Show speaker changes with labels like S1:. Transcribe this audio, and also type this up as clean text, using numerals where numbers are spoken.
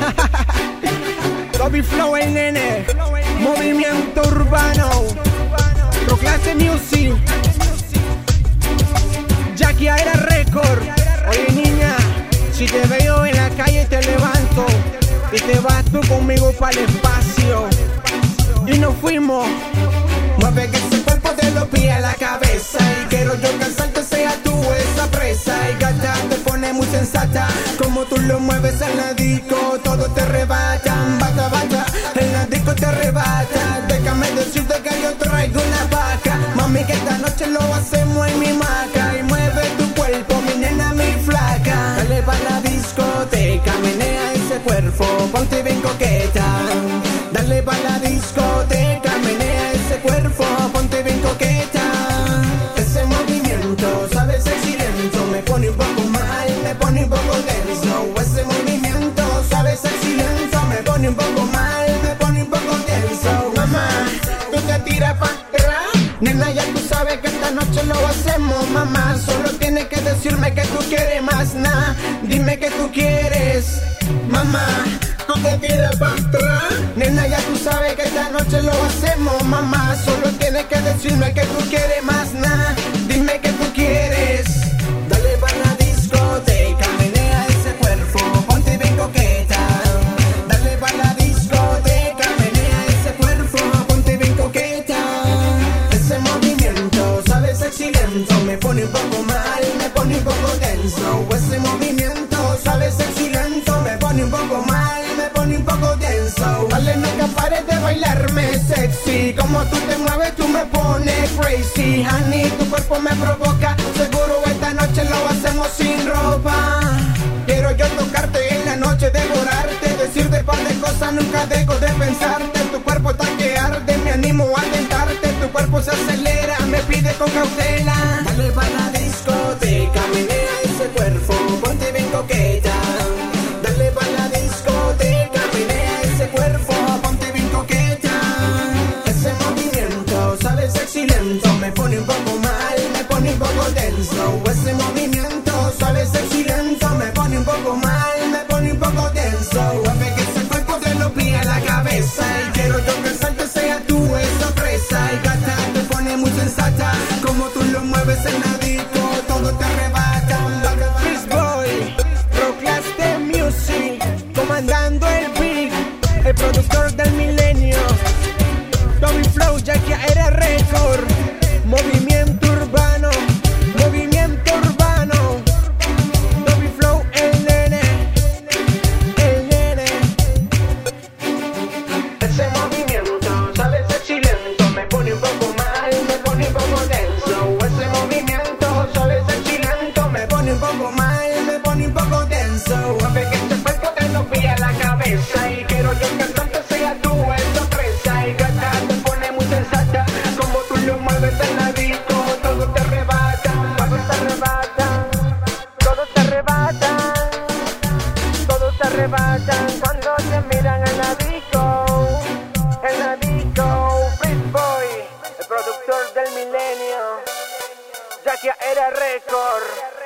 S1: Bobby Flow, el nene, movimiento urbano, Proclaste Music, Jackie Era Record. Oye niña, si te veo en la calle te levanto y te vas tú conmigo para el espacio. Y nos fuimos.
S2: Mueve que ese cuerpo te lo pilla a la cabeza. Y quiero yo que al salto sea tú esa presa. Y gata te pone muy sensata. Como tú lo mueves en la disco, todo te arrebatan. Bata, bata, en la disco te arrebata. Déjame decirte que yo traigo una vaca. Mami, que esta noche lo hacemos en mi maca. Y mueve tu cuerpo, mi nena, mi flaca. Dale pa' la discoteca, menea ese cuerpo, ponte bien coqueta. Dale pa' la discoteca, menea ese cuerpo, ponte bien coqueta. Ese movimiento, sabes, sexy lento, me pone un poco mal, me pone un poco tenso. Ese movimiento, sabes, sexy lento, me pone un poco mal, me pone un poco tenso. Mamá, tú te tiras pa' atrás, nena, ya tú sabes que esta noche lo hacemos, mamá. Solo tienes que decirme que tú quieres más, nada. Dime que tú quieres, mamá. Tú te tiras pa' atrás, nena, ya tú sabes que esta noche lo hacemos, mamá. Solo tienes que decirme que tú quieres más, nada. Dime que tú quieres. Dale pa' la discoteca, menea ese cuerpo, ponte bien coqueta. Dale pa' la discoteca, menea ese cuerpo, ponte bien coqueta. Ese movimiento, sabes, sexy lento, me pone un poco mal, me pone un poco tenso. Ese movimiento, sabes, sexy lento, me pone un poco mal, me pone un poco tenso. Dale, nunca pares de bailarme sexy. Como tú te mueves, tú me pones crazy. Honey, tu cuerpo me provoca. Seguro esta noche lo hacemos sin ropa. Quiero yo tocarte en la noche, devorarte, decirte par de cosas, nunca dejo de pensarte. Tu cuerpo está que arde, me animo a tentarte. Tu cuerpo se acelera, me pide con cautela. Dale pa' la discoteca, menea ese cuerpo, ponte bien coqueta. Dale pa' la discoteca, menea ese cuerpo, ponte bien coqueta. Ese movimiento, sabes, sexy lento, me pone un poco mal, me pone un poco tenso. Ese movimiento, sabes, sexy lento, me pone un poco mal, me pone un poco tenso. Mueve que ese cuerpo te lo pilla a la cabeza. Y quiero yo que el salto sea tú esa presa. Y gata te pone muy sensata. Como tú lo mueves en la disco, todo te arrebata.
S1: Chris Boy, Proclaste Music, comandando el beat, el productor del milenio. Bobby Flow, Jackie Era Record, movimiento urbano, movimiento urbano. Bobby Flow, el nene, el nene.
S2: Ese movimiento, sabes, sexy lento, me pone un poco mal, me pone un poco tenso. Ese movimiento, sabes, sexy lento, me pone un poco mal, me pone un poco tenso. A ver que este cuerpo te lo pilla a la cabeza. Y quiero yo que el tanto sea tú esa presa. Y gata te pone muy sensata. Como tú lo mueves en la disco, todo te arrebata, todo te arrebata, todo te arrebata, todo te arrebatan cuando te miran en la disco. En la disco, Chris Boy, el productor del milenio, Jackie Era Record.